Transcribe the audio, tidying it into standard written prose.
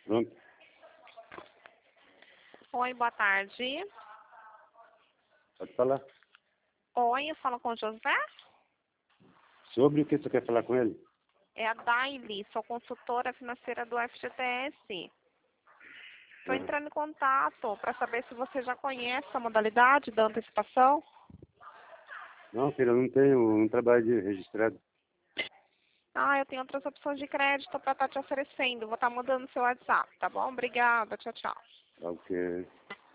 Pronto. Oi, boa tarde. Pode falar. Oi, eu falo com o José. Sobre o que você quer falar com ele? É a Daily, sou consultora financeira do FGTS. Estou Ah, entrando em contato para saber se você já conhece a modalidade da antecipação. não, filho, eu não tenho um trabalho registrado. Ah, eu tenho outras opções de crédito para estar te oferecendo. Vou estar mandando seu WhatsApp, tá bom? Obrigada, tchau, tchau. Ok.